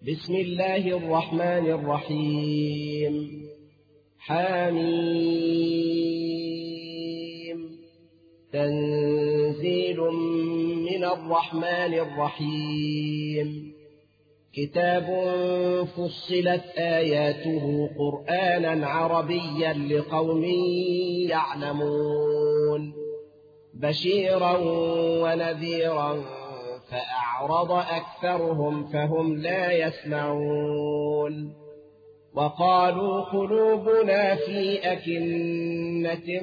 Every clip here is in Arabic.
بسم الله الرحمن الرحيم. حميم. تنزيل من الرحمن الرحيم. كتاب فصلت آياته قرآنا عربيا لقوم يعلمون، بشيرا ونذيرا فأعرض أكثرهم فهم لا يسمعون. وقالوا قلوبنا في أكنة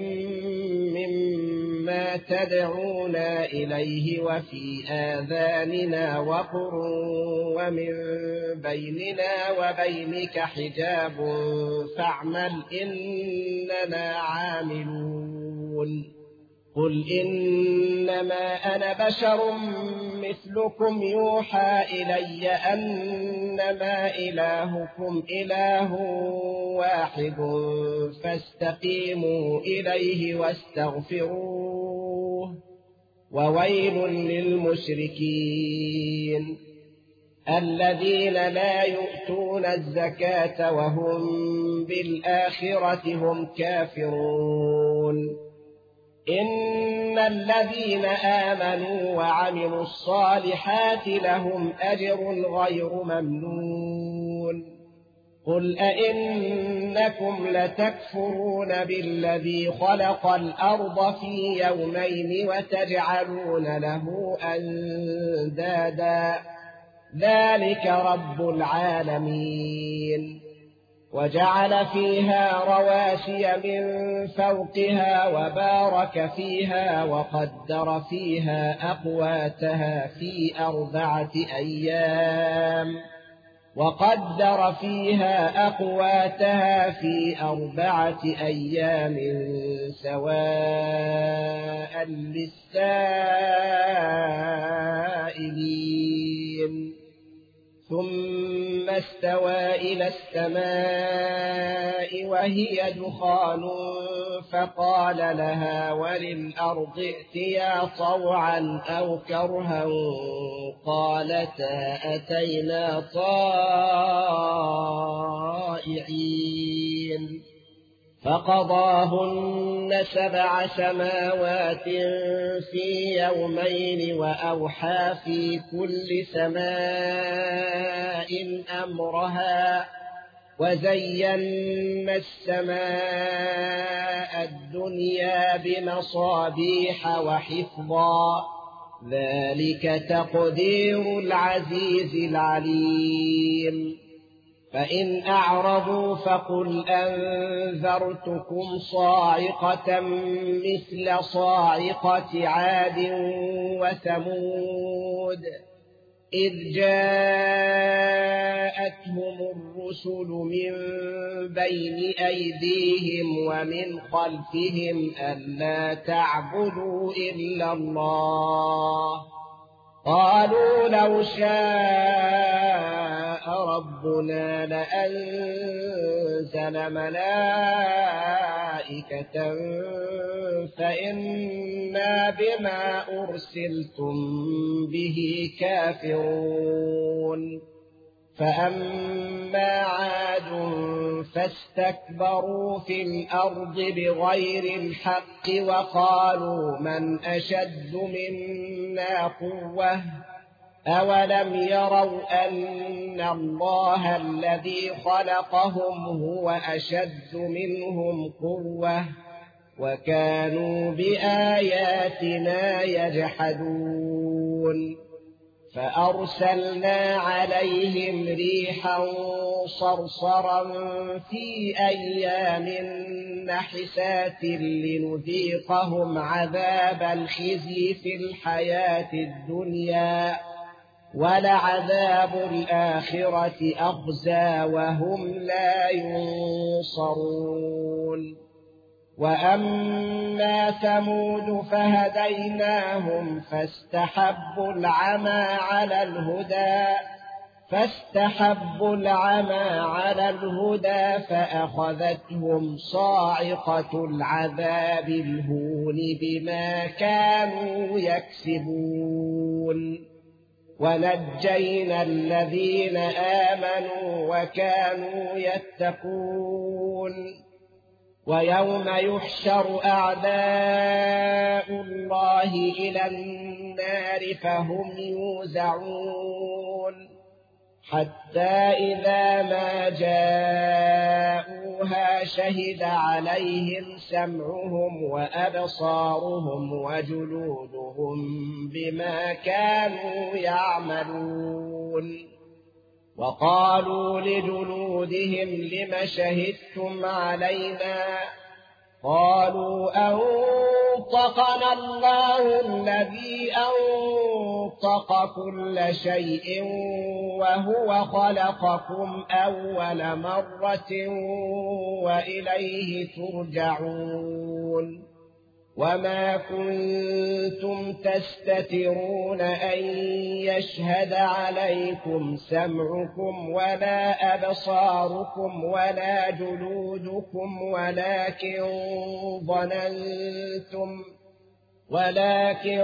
مما تدعونا إليه وفي آذاننا وقر ومن بيننا وبينك حجاب فاعمل إننا عاملون. قل إنما أنا بشر مثلكم يوحى إلي أنما إلهكم إله واحد فاستقيموا إليه واستغفروه، وويل للمشركين الذين لا يؤتون الزكاة وهم بالآخرة هم كافرون. إن الذين آمنوا وعملوا الصالحات لهم أجر غير ممنون. قل أئنكم لتكفرون بالذي خلق الأرض في يومين وتجعلون له أندادا ذلك رب العالمين. وجعل فيها رواسي من فوقها وبارك فيها وقدر فيها أقواتها في أربعة أيام سواء للسائلين. ثم استوى إلى السماء وهي دخان فقال لها وللأرض ائتيا طوعا أو كرها قالتا أتينا طائعين. فقضاهن 7 سماوات في يومين وأوحى في كل سماء أمرها وزينا السماء الدنيا بمصابيح وحفظا ذلك تقدير العزيز العليم. فإن أعرضوا فقل أنذرتكم صاعقة مثل صاعقة عاد وثمود إذ جاءتهم الرسل من بين أيديهم ومن خلفهم ألا تعبدوا إلا الله قالوا لو شاء ربنا لأنزل ملائكة فإنا بما أرسلتم به كافرون. فأما عاد فاستكبروا في الأرض بغير الحق وقالوا من أشد منا قوة أولم يروا أن الله الذي خلقهم هو أشد منهم قوة وكانوا بآياتنا يجحدون. فأرسلنا عليهم ريحا صرصرا في أيام نحسات لنذيقهم عذاب الخزي في الحياة الدنيا ولعذاب الآخرة أخزى وهم لا ينصرون. وأما ثمود فهديناهم فاستحبوا العمى على الهدى فأخذتهم صاعقة العذاب الهون بما كانوا يكسبون. ونجينا الذين آمنوا وكانوا يتقون ويوم يحشر أعداء الله إلى النار فهم يوزعون حتى إذا ما جاءوها شهد عليهم سمعهم وأبصارهم وجلودهم بما كانوا يعملون وقالوا لجلودهم لم شهدتم علينا قالوا أنطقنا الله الذي أنطق كل شيء وهو خلقكم أول مرة وإليه ترجعون وما كنتم تستترون أن يشهد عليكم سمعكم ولا أبصاركم ولا جلودكم ولكن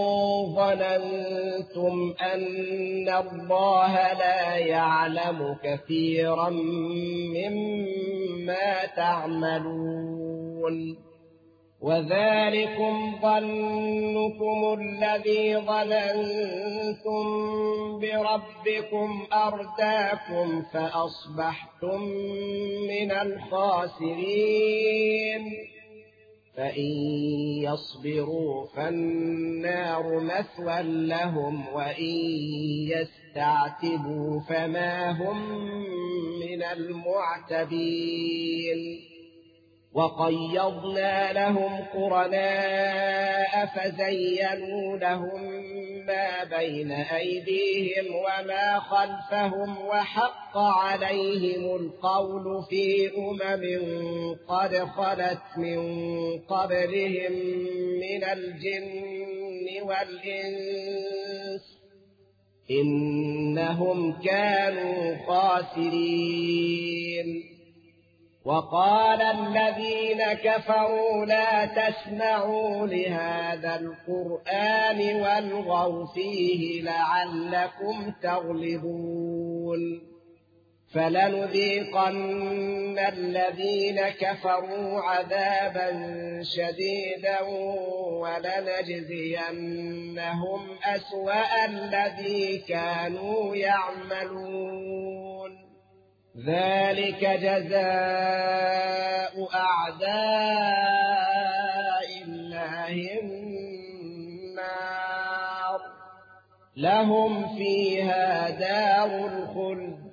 ظننتم أن الله لا يعلم كثيرا مما تعملون وذلكم ظنكم الذي ظننتم بربكم أرداكم فأصبحتم من الخاسرين فإن يصبروا فالنار مثوى لهم وإن يستعتبوا فما هم من المعتبين وقيضنا لهم قرناء فزينوا لهم ما بين أيديهم وما خلفهم وحق عليهم القول في قد خلت من قبلهم من الجن والإنس إنهم كانوا خاسرين وقال الذين كفروا لا تسمعوا لهذا القرآن والغوا فيه لعلكم تغلبون فلنذيقن الذين كفروا عذابا شديدا ولنجزينهم أسوأ الذي كانوا يعملون ذلك جزاء أعداء الله النار لهم فيها دار الخلد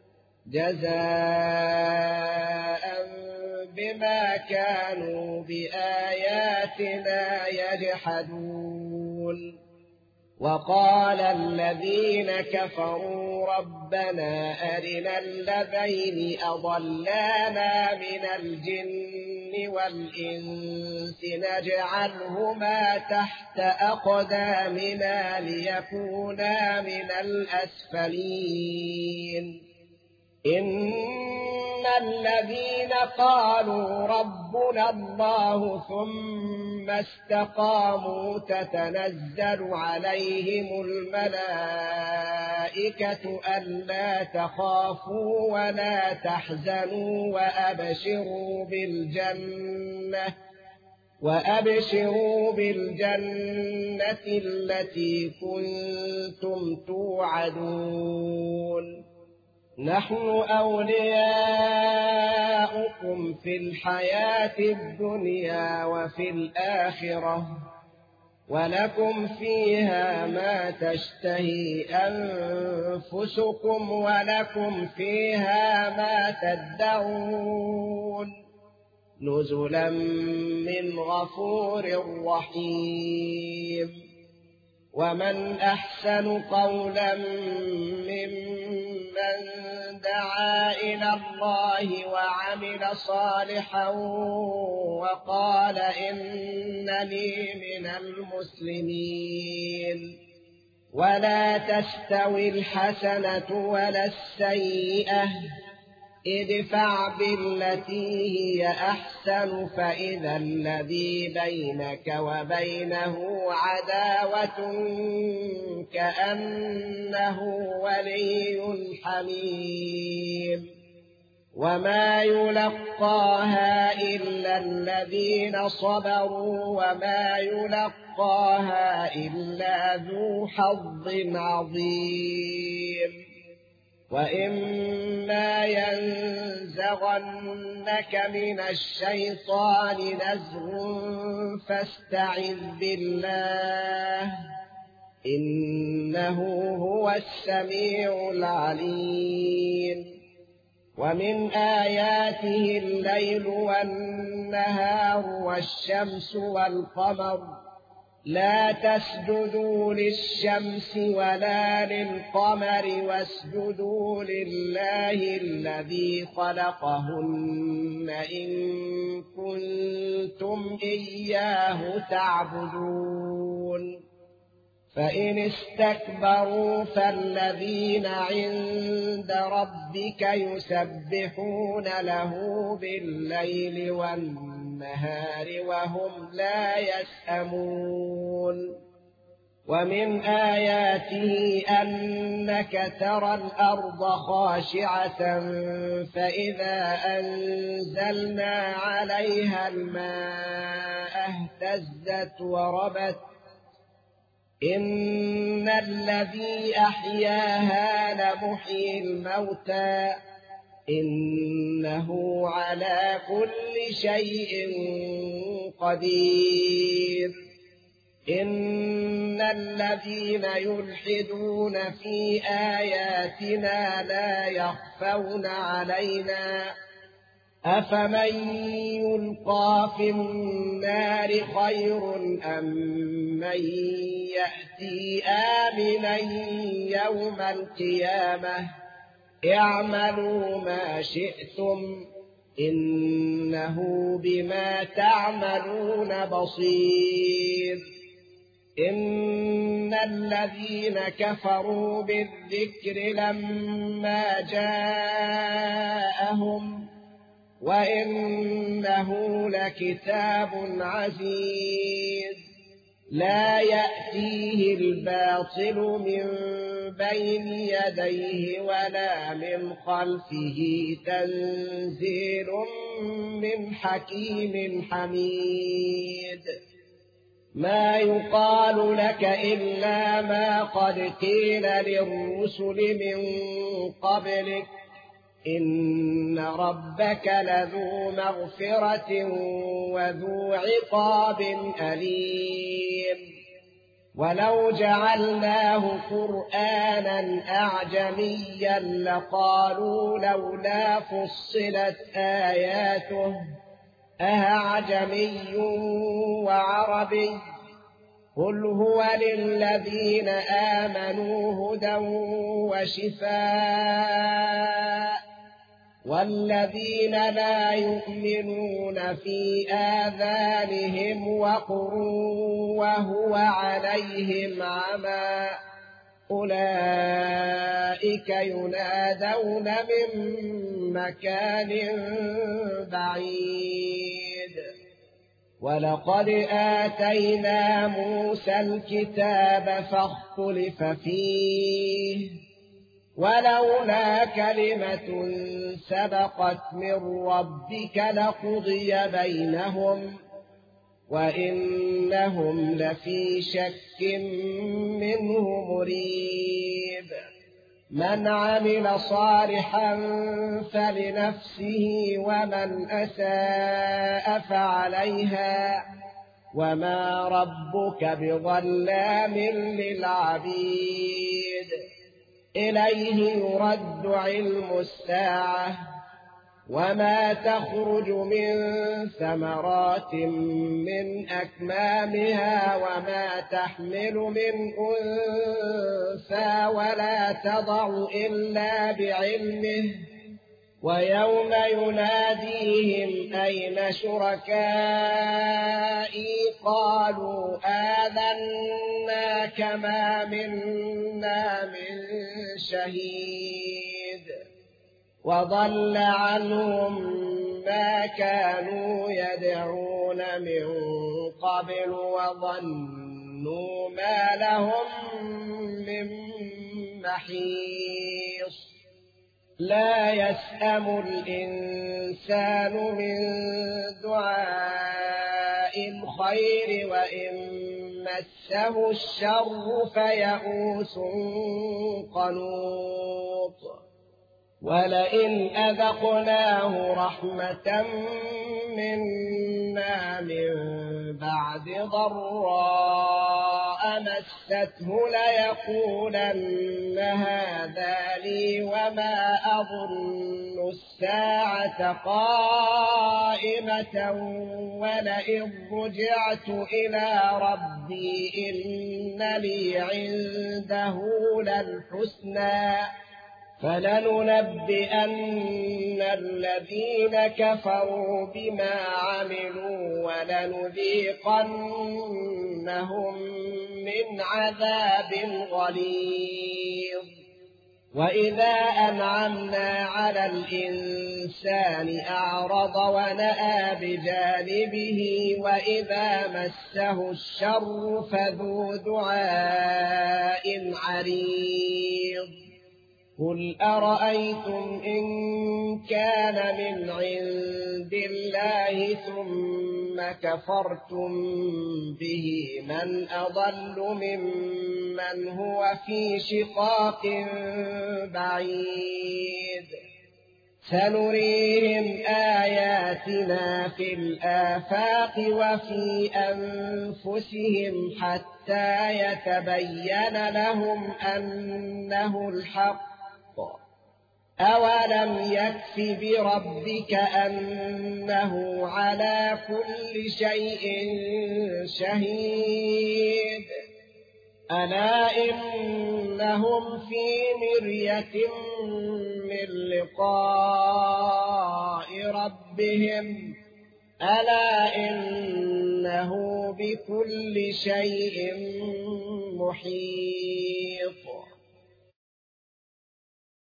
جزاء بما كانوا بآياتنا يجحدون وقال الذين كفروا ربنا أرنا الذين أضلانا من الجن والإنس نجعلهما تحت أقدامنا ليكونا من الأسفلين إن الذين قالوا ربنا الله ثم استقاموا تتنزل عليهم الملائكة ألا تخافوا ولا تحزنوا وأبشروا بالجنة التي كنتم توعدون نحن أولياؤكم في الحياة الدنيا وفي الآخرة ولكم فيها ما تشتهي أنفسكم ولكم فيها ما تدعون نزلا من غفور رحيم ومن أحسن قولا ممن دعا إلى الله وعمل صالحا وقال إنني من المسلمين ولا تستوي الحسنة ولا السيئة ادفع بالتي هي أحسن فإذا الذي بينك وبينه عداوة كأنه ولي حميم وما يلقاها إلا الذين صبروا وما يلقاها إلا ذو حظ عظيم وإما ينزغنك من الشيطان نزغ فاستعذ بالله إنه هو السميع العليم ومن آياته الليل والنهار والشمس والقمر لا تسجدوا للشمس ولا للقمر واسجدوا لله الذي خلقهن إن كنتم إياه تعبدون فإن استكبروا فالذين عند ربك يسبحون له بالليل والنهار وهم لا يسأمون ومن آياته أنك ترى الأرض خاشعة فإذا أنزلنا عليها الماء اهتزت وربت إن الذي أحياها لمحيي الموتى إنه على كل شيء قدير إن الذين يلحدون في آياتنا لا يخفون علينا أفمن يلقى في النار خير أم من يأتي آمنا يوم القيامة اعملوا ما شئتم إنه بما تعملون بصير إن الذين كفروا بالذكر لما جاءهم وإنه لكتاب عزيز لا يأتيه الباطل من بين يديه ولا من خلفه تنزيل من حكيم حميد ما يقال لك إلا ما قد قيل للرسل من قبلك إن ربك لذو مغفرة وذو عقاب أليم ولو جعلناه قرآنا أعجميا لقالوا لولا فصلت آياته أعجمي وعربي قل هو للذين آمنوا هدى وشفاء والذين لا يؤمنون في آذانهم وقر وهو عليهم عمى أولئك ينادون من مكان بعيد ولقد آتينا موسى الكتاب فاختلف فيه ولولا كلمة سبقت من ربك لقضي بينهم وإنهم لفي شك منه مريب من عمل صالحا فلنفسه ومن أساء فعليها وما ربك بظلام للعبيد إليه يرد علم الساعة وما تخرج من ثمرات من أكمامها وما تحمل من أنثى ولا تضع إلا بعلمه ويوم يناديهم أين شركائي قالوا آذناك ما منا من شهيد وضل عنهم ما كانوا يدعون من قبل وظنوا ما لهم من محيص لا يسأم الإنسان من دعاء الخير وإن مسه الشر فيئوس قنوط ولئن أذقناه رحمة منا من بعد ضراء مسته ليقولن هذا لي وما أظن الساعة قائمة ولئن رجعت إلى ربي إن لي عنده للحسنى فلننبئن الذين كفروا بما عملوا ولنذيقنهم من عذاب غليظ وإذا أنعمنا على الإنسان أعرض ونأى بجانبه وإذا مسه الشر فذو دعاء عريض قل أرأيتم إن كان من عند الله ثم كفرتم به من أضل ممن هو في شقاق بعيد سنريهم آياتنا في الآفاق وفي أنفسهم حتى يتبين لهم أنه الحق أولم يكف بربك أنه على كل شيء شهيد ألا إنهم في مرية من لقاء ربهم ألا إنه بكل شيء محيط